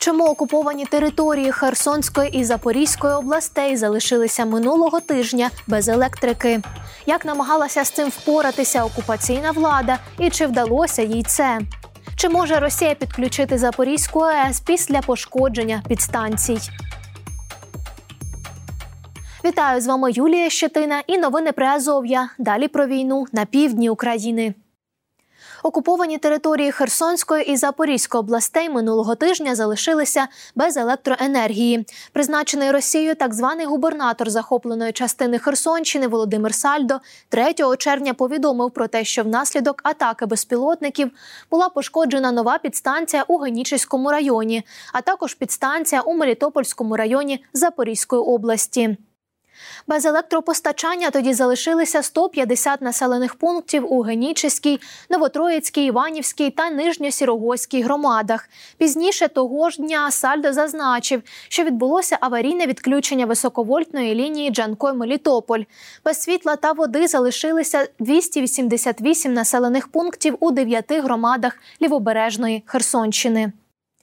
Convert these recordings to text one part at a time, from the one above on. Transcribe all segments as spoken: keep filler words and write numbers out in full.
Чому окуповані території Херсонської і Запорізької областей залишилися минулого тижня без електрики? Як намагалася з цим впоратися окупаційна влада і чи вдалося їй це? Чи може Росія підключити Запорізьку АЕС після пошкодження підстанцій? Вітаю, з вами Юлія Щетина і новини Приазов'я. Далі про війну на півдні України. Окуповані території Херсонської і Запорізької областей минулого тижня залишилися без електроенергії. Призначений Росією так званий губернатор захопленої частини Херсонщини Володимир Сальдо третього червня повідомив про те, що внаслідок атаки безпілотників була пошкоджена нова підстанція у Генічеському районі, а також підстанція у Мелітопольському районі Запорізької області. Без електропостачання тоді залишилися сто п'ятдесят населених пунктів у Генічеській, Новотроїцькій, Іванівській та Нижньосірогозькій громадах. Пізніше того ж дня Сальдо зазначив, що відбулося аварійне відключення високовольтної лінії Джанкой-Мелітополь. Без світла та води залишилися двісті вісімдесят вісім населених пунктів у дев'яти громадах Лівобережної Херсонщини.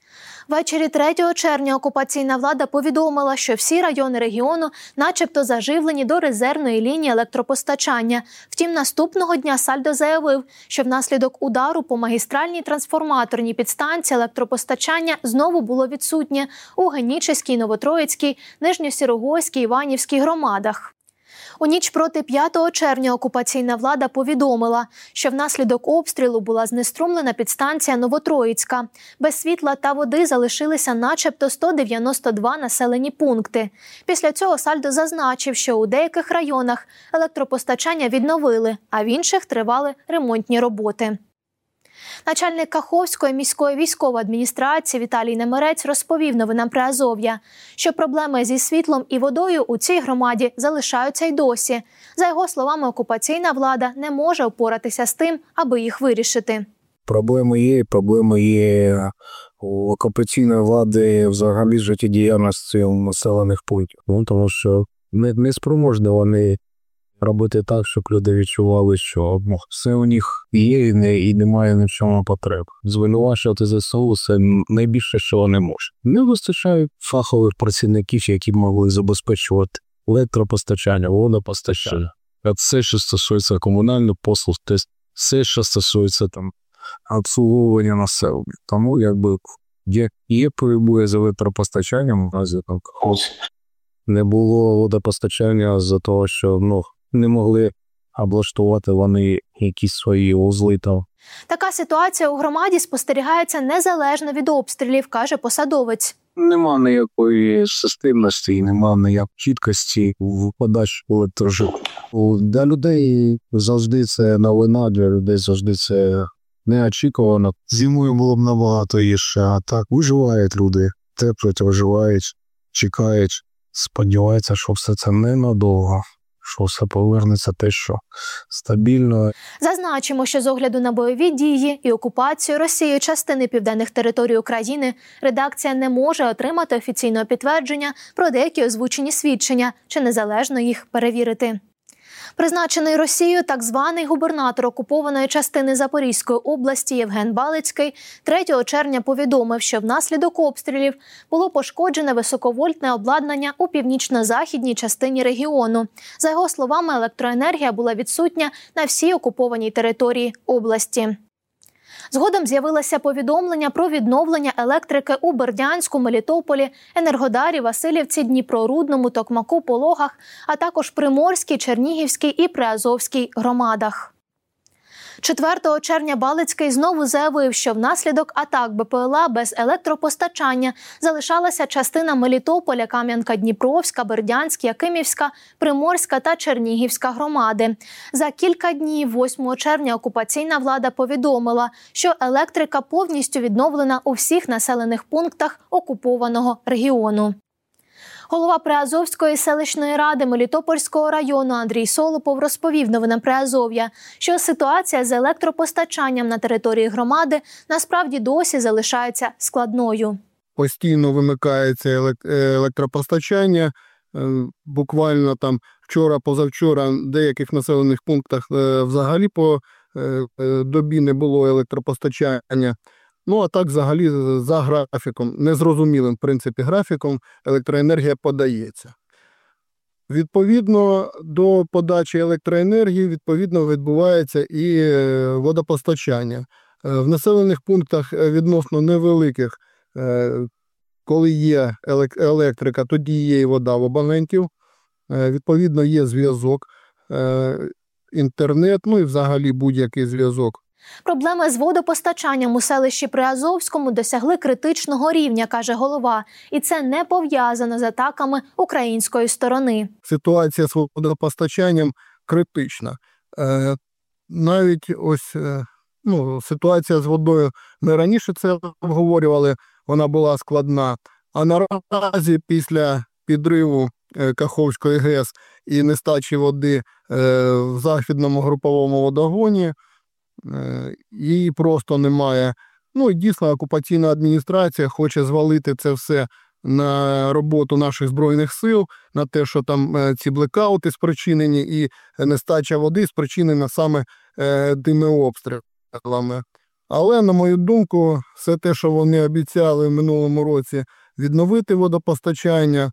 Ввечері третього червня окупаційна влада повідомила, що всі райони регіону начебто заживлені до резервної лінії електропостачання. Втім, наступного дня Сальдо заявив, що внаслідок удару по магістральній трансформаторній підстанції електропостачання знову було відсутнє у Генічеській, Новотроїцькій, Нижньосірогозькій, Іванівській громадах. У ніч проти п'ятого червня окупаційна влада повідомила, що внаслідок обстрілу була знеструмлена підстанція Новотроїцька. Без світла та води залишилися начебто сто дев'яносто два населені пункти. Після цього Сальдо зазначив, що у деяких районах електропостачання відновили, а в інших тривали ремонтні роботи. Начальник Каховської міської військової адміністрації Віталій Немирець розповів новинам Приазов'я, що проблеми зі світлом і водою у цій громаді залишаються й досі. За його словами, окупаційна влада не може впоратися з тим, аби їх вирішити. Проблеми є, проблеми є у окупаційної влади взагалі життєдіяльності населених пунктів. Ну, тому що не, не спроможні вони робити так, щоб люди відчували, що ну, все у них є і, не, і немає ні в чому потреб. Звинувачувати ЗСУ – це найбільше, що вони можуть. Не вистачає фахових працівників, які б могли забезпечувати електропостачання, водопостачання. А все, що стосується комунальних послуг, все, що стосується там обслуговування населення. Тому якби є, є перебої з електропостачанням, у нас там не було водопостачання з-за того, що ну, не могли облаштувати вони якісь свої узли там. Така ситуація у громаді спостерігається незалежно від обстрілів, каже посадовець. Нема ніякої системності, нема ніякої чіткості в подачі електрожиту. Для людей завжди це новина, для людей завжди це неочікувано. Зимою було б набагато гірше, а так виживають люди, терплять, виживають, чекають. Сподіваються, що все це ненадовго, що все повернеться те, що стабільно. Зазначимо, що з огляду на бойові дії і окупацію Росією частини південних територій України редакція не може отримати офіційного підтвердження про деякі озвучені свідчення чи незалежно їх перевірити. Призначений Росією так званий губернатор окупованої частини Запорізької області Євген Балицький третього червня повідомив, що внаслідок обстрілів було пошкоджене високовольтне обладнання у північно-західній частині регіону. За його словами, електроенергія була відсутня на всій окупованій території області. Згодом з'явилося повідомлення про відновлення електрики у Бердянську, Мелітополі, Енергодарі, Василівці, Дніпрорудному, Токмаку, Пологах, а також Приморській, Чернігівській і Приазовській громадах. четвертого червня Балицький знову заявив, що внаслідок атак БПЛА без електропостачання залишалася частина Мелітополя, Кам'янка-Дніпровська, Бердянська, Якимівська, Приморська та Чернігівська громади. За кілька днів, восьмого червня, окупаційна влада повідомила, що електрика повністю відновлена у всіх населених пунктах окупованого регіону. Голова Приазовської селищної ради Мелітопольського району Андрій Солопов розповів новинам Приазов'я, що ситуація з електропостачанням на території громади насправді досі залишається складною. Постійно вимикається електропостачання. Буквально там вчора-позавчора в деяких населених пунктах взагалі по добі не було електропостачання. Ну, а так взагалі за графіком, незрозумілим, в принципі, графіком електроенергія подається. Відповідно до подачі електроенергії, відповідно, відбувається і водопостачання. В населених пунктах відносно невеликих, коли є електрика, тоді є і вода в абонентів. Відповідно, є зв'язок, інтернет, ну і взагалі будь-який зв'язок. Проблеми з водопостачанням у селищі Приазовському досягли критичного рівня, каже голова. І це не пов'язано з атаками української сторони. Ситуація з водопостачанням критична. Е, навіть ось е, ну, ситуація з водою, ми раніше це обговорювали, вона була складна. А наразі після підриву е, Каховської ГЕС і нестачі води е, в Західному груповому водогоні, її просто немає. Ну і дійсно окупаційна адміністрація хоче звалити це все на роботу наших Збройних сил, на те, що там ці блекаути спричинені і нестача води спричинена саме тими обстрілами. Але, на мою думку, все те, що вони обіцяли в минулому році відновити водопостачання,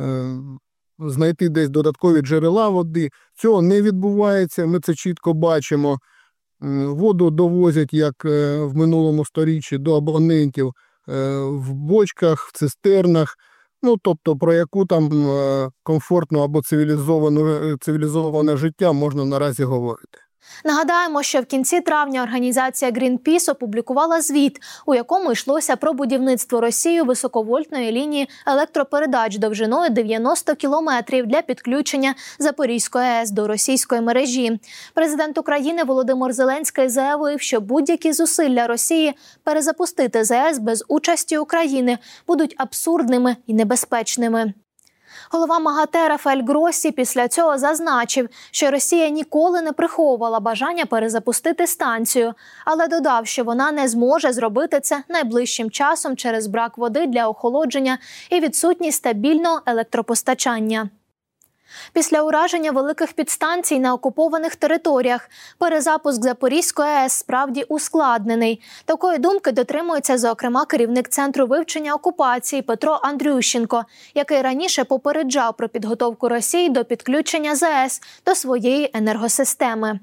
знайти десь додаткові джерела води, цього не відбувається, ми це чітко бачимо. Воду довозять, як в минулому сторіччі, до абонентів в бочках, в цистернах. Ну, тобто, про яку там комфортну або цивілізовану, цивілізоване життя можна наразі говорити. Нагадаємо, що в кінці травня організація Greenpeace опублікувала звіт, у якому йшлося про будівництво Росією високовольтної лінії електропередач довжиною дев'яносто кілометрів для підключення Запорізької АЕС до російської мережі. Президент України Володимир Зеленський заявив, що будь-які зусилля Росії перезапустити ЗАЕС без участі України будуть абсурдними і небезпечними. Голова МАГАТЕ Рафаель Гроссі після цього зазначив, що Росія ніколи не приховувала бажання перезапустити станцію, але додав, що вона не зможе зробити це найближчим часом через брак води для охолодження і відсутність стабільного електропостачання. Після ураження великих підстанцій на окупованих територіях перезапуск Запорізької АЕС справді ускладнений. Такої думки дотримується, зокрема, керівник Центру вивчення окупації Петро Андрющенко, який раніше попереджав про підготовку Росії до підключення ЗАЕС до своєї енергосистеми.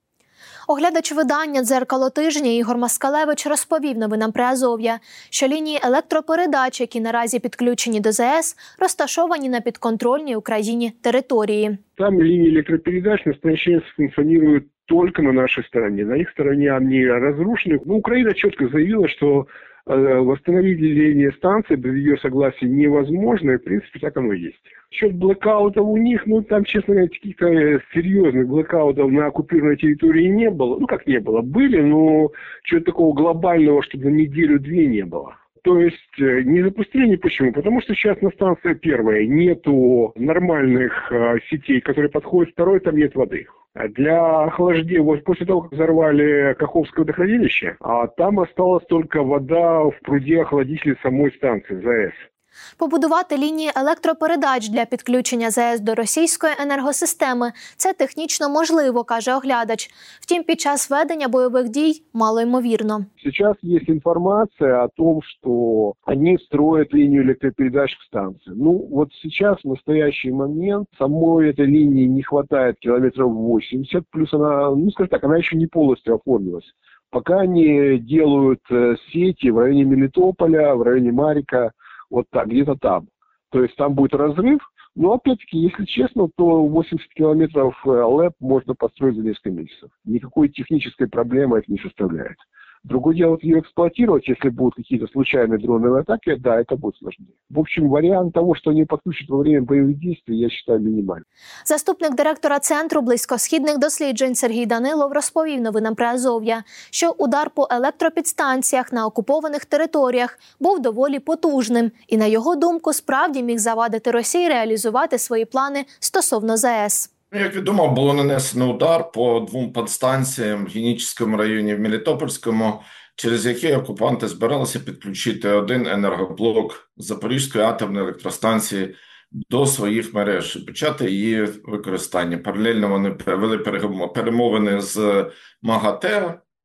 Оглядач видання «Дзеркало тижня» Ігор Москалевич розповів новинам Приазов'я, що лінії електропередач, які наразі підключені до ЗАЕС, розташовані на підконтрольній Україні території. Там линии электропередач настоящее функционируют только на нашей стороне. На их стороне они разрушены. Ну, Украина четко заявила, что э, восстановить линии станции без ее согласия невозможно, и, в принципе, так оно и есть. Счет блэкаутов у них, ну, там, честно говоря, каких-то серьезных блэкаутов на оккупированной территории не было. Ну, как не было, были, но чего-то такого глобального, чтобы на неделю-две не было. То есть не запустили ни почему, потому что сейчас на станции первая нету нормальных э, сетей, которые подходят, второй там нет воды. Для охлаждения, вот после того, как взорвали Каховское водохранилище, а там осталась только вода в пруде охладителей самой станции ЗАЭС. Побудувати лінії електропередач для підключення ЗАЕС до російської енергосистеми – це технічно можливо, каже оглядач. Втім, під час ведення бойових дій малоймовірно. Сейчас есть информация о том, что они строят линию электропередач к станции. Ну, вот сейчас, в настоящий момент, самой этой линии не хватает километров восемьдесят, плюс она, ну, скажем так, она еще не полностью оформилась. Пока они делают сети в районе Мелитополя, в районе Марика, вот так, где-то там. То есть там будет разрыв. Но опять-таки, если честно, то восемьдесят километров ЛЭП можно построить за несколько месяцев. Никакой технической проблемы это не составляет. Другое дело, вот ее эксплуатировать, если будут какие-то случайные дроновые атаки, да, это будет сложнее. В общем, вариант того, что они подключат во время боевых действий, я считаю, минимальный. Заступник директора Центру близькосхідних досліджень Сергій Данилов розповів новинам Приазов'я, що удар по електропідстанціях на окупованих територіях був доволі потужним і, на його думку, справді міг завадити Росії реалізувати свої плани стосовно ЗАЕС. Як відомо, було нанесено удар по двом підстанціям в Генічеському районі, в Мелітопольському, через які окупанти збиралися підключити один енергоблок Запорізької атомної електростанції до своїх мереж і почати її використання. Паралельно вони вели перемовини з МАГАТЕ,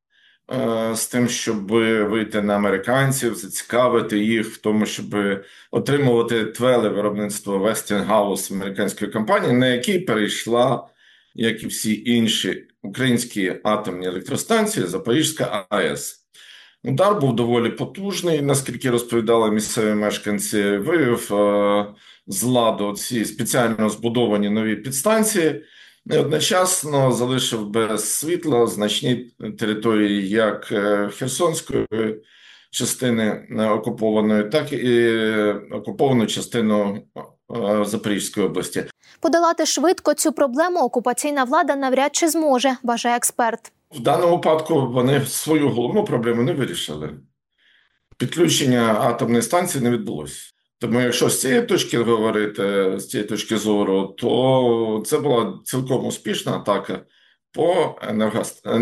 з тим, щоб вийти на американців, зацікавити їх в тому, щоб отримувати твели виробництво Westinghouse американської компанії, на якій перейшла, як і всі інші українські атомні електростанції, Запорізька АЕС. Удар був доволі потужний, наскільки розповідали місцеві мешканці, вивів е, з ладу ці спеціально збудовані нові підстанції, і одночасно залишив без світла значні території як Херсонської частини окупованої, так і окуповану частину Запорізької області. Подолати швидко цю проблему окупаційна влада навряд чи зможе, вважає експерт. В даному випадку вони свою головну проблему не вирішили. Підключення атомної станції не відбулося. Тому якщо з цієї точки говорити, з цієї точки зору, то це була цілком успішна атака по енерго...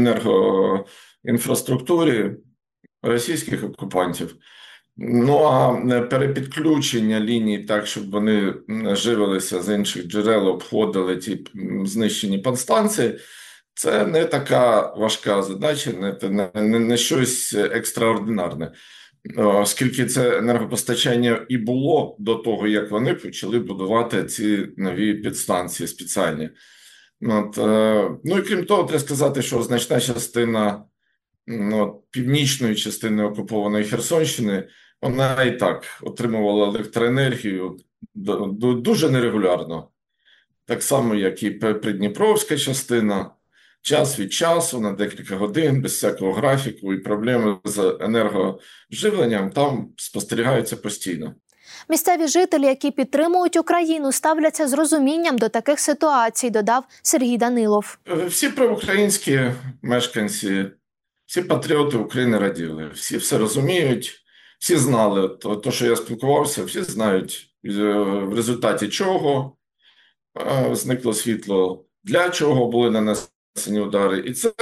енергоінфраструктурі російських окупантів. Ну, а перепідключення ліній так, щоб вони живилися з інших джерел, обходили ті знищені підстанції, це не така важка задача, не, не, не щось екстраординарне. Оскільки це енергопостачання і було до того, як вони почали будувати ці нові підстанції спеціальні. От, ну і крім того, треба сказати, що значна частина ну, північної частини окупованої Херсонщини, вона і так отримувала електроенергію дуже нерегулярно. Так само, як і придніпровська частина. Час від часу, на декілька годин, без всякого графіку, і проблеми з енергоживленням там спостерігаються постійно. Місцеві жителі, які підтримують Україну, ставляться з розумінням до таких ситуацій, додав Сергій Данилов. Всі проукраїнські мешканці, всі патріоти України раділи, всі все розуміють, всі знали, то, то що я спілкувався, всі знають, в результаті чого зникло світло, для чого були нанесені удари, і це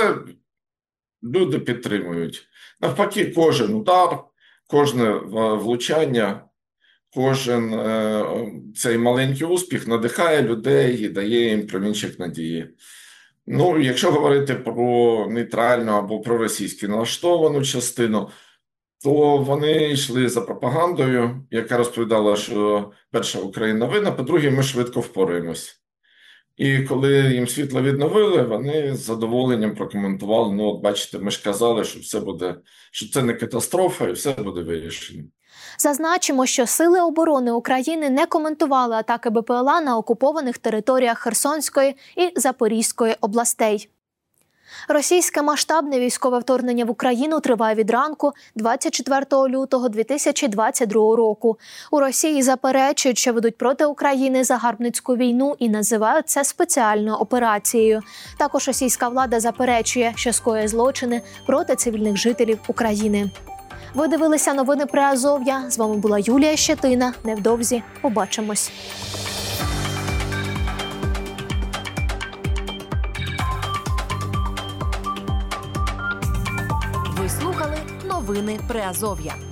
люди підтримують. Навпаки, кожен удар, кожне влучання, кожен е, цей маленький успіх надихає людей і дає їм промінчик надії. Ну, якщо говорити про нейтральну або проросійську налаштовану частину, то вони йшли за пропагандою, яка розповідала, що перша Україна винна, по-друге, ми швидко впораємось. І коли їм світло відновили, вони з задоволенням прокоментували, ну, от бачите, ми ж казали, що все буде, що це не катастрофа і все буде вирішено. Зазначимо, що Сили оборони України не коментували атаки БПЛА на окупованих територіях Херсонської і Запорізької областей. Російське масштабне військове вторгнення в Україну триває від ранку двадцять четвертого лютого дві тисячі двадцять другого року. У Росії заперечують, що ведуть проти України загарбницьку війну і називають це спеціальною операцією. Також російська влада заперечує, що скоює злочини проти цивільних жителів України. Ви дивилися новини Приазов'я. З вами була Юлія Щетина. Невдовзі побачимось. Ви слухали новини Приазов'я.